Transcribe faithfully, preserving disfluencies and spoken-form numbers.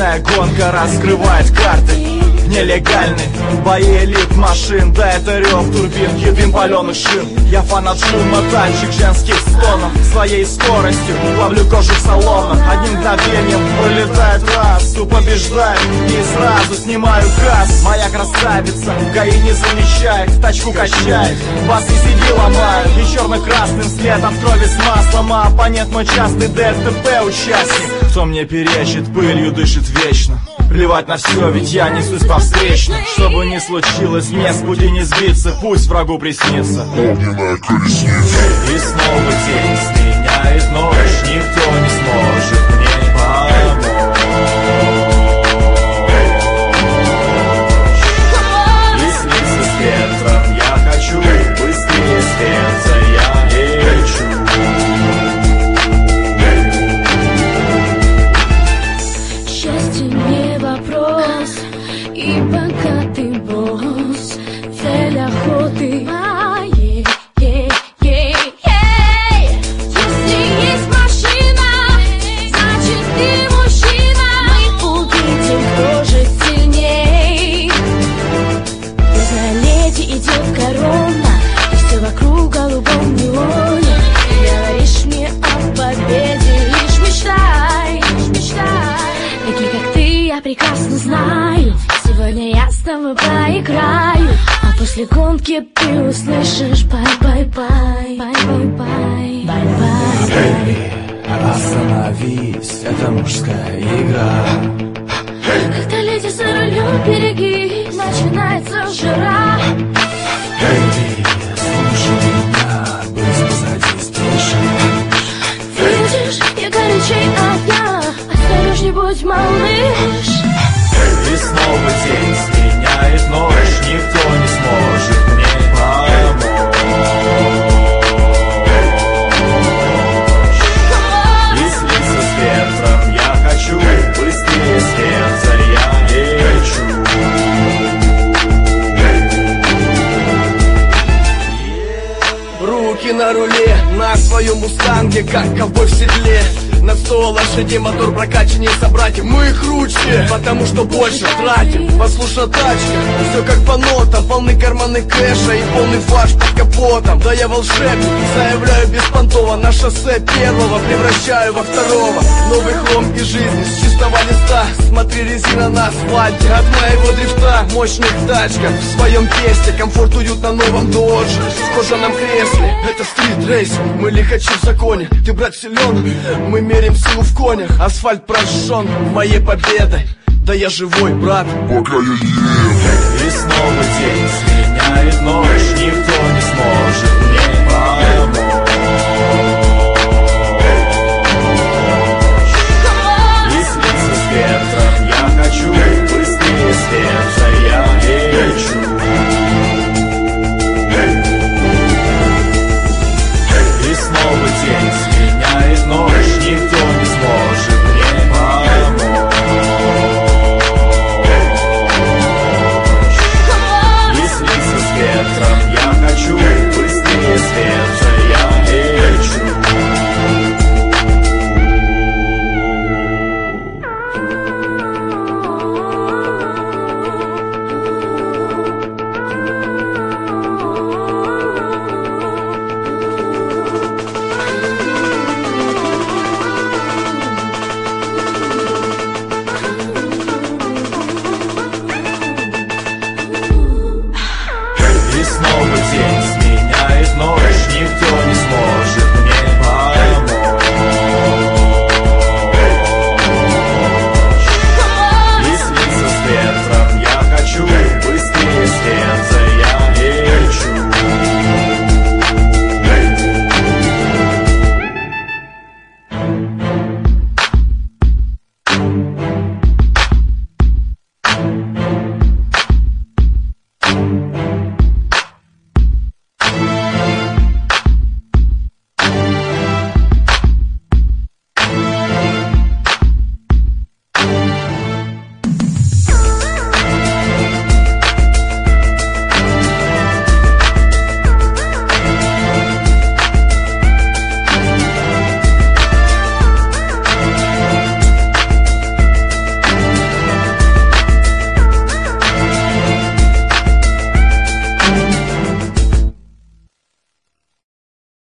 Вечная гонка раскрывает карты. Нелегальный бои элит машин, да это рев турбинки, дым паленых шин. Я фанат шума, тачек, женских стонов. Своей скоростью ловлю кожу в салонах. Одним мгновением пролетает трассу, побеждаю и сразу снимаю газ. Моя красавица ГАИ не замечает, тачку качает, басы сиди ломают. И черно-красным светом крови с маслом, а оппонент мой частый ДТП участник. Кто мне перечит, пылью дышит вечно. Плевать на все, ведь я несусь по встречной. Что бы ни случилось, мне с пути не сбиться, пусть врагу приснится огненная колесница. И снова день сменяет ночь, никто не сможет мне помочь. И слиться с ветром я хочу, быстрее с сердца я лечу. Счастье не вопрос, и пока ты босс, цель охоты моей. Если есть машина, значит ты мужчина. Мы увидим, кто же сильней. В залете идет корона, и все вокруг голубом неоне. Говоришь мне о победе, лишь мечтай, лишь мечтай. Такие как ты я прекрасно знаю. Сегодня я с тобой поиграю, а после гонки ты услышишь бай-бай-бай, бай-бай-бай, бай-бай. Эй, остановись, это мужская игра. Когда леди за рулем берегись, начинается жара. Эй, слушай меня, будь позади спеши. Видишь, я горячей огня, осторожней будь, малыш. И снова день сменяет ночь, никто не сможет мне помочь. И слиться с ветром я хочу, быстрее с сердца я лечу. Руки на руле, на своем мустанге, как ковбой в седле. На сто лошадей мотор прокачаннее собратьев. Мы круче, потому что больше тратим. Послушно тачка, все как по нотам. Полны карманы кэша и полный фарш под капотом. Да я волшебник, заявляю беспонтово. На шоссе первого превращаю во второго. Новый хром и жизнь с чистого листа. Смотри, резина на асфальте от моего дрифта. Мощных тачках в своем тесте. Комфорт, уют на новом додже, в кожаном кресле. Это стрит-рейс, мы лихачи в законе. Ты, брат, силен, мы мерим силу в конях. Асфальт прожжен моей победой. Да я живой, брат, пока я еду. И снова день сменяет ночь, никто не сможет мне помочь. И слиться с ветром я хочу, быстрее с сердца я лечу. И снова день сменяет ночь, никто не сможет мне помочь. И слиться с ветром я хочу, быстрее с сердца я лечу. И снова день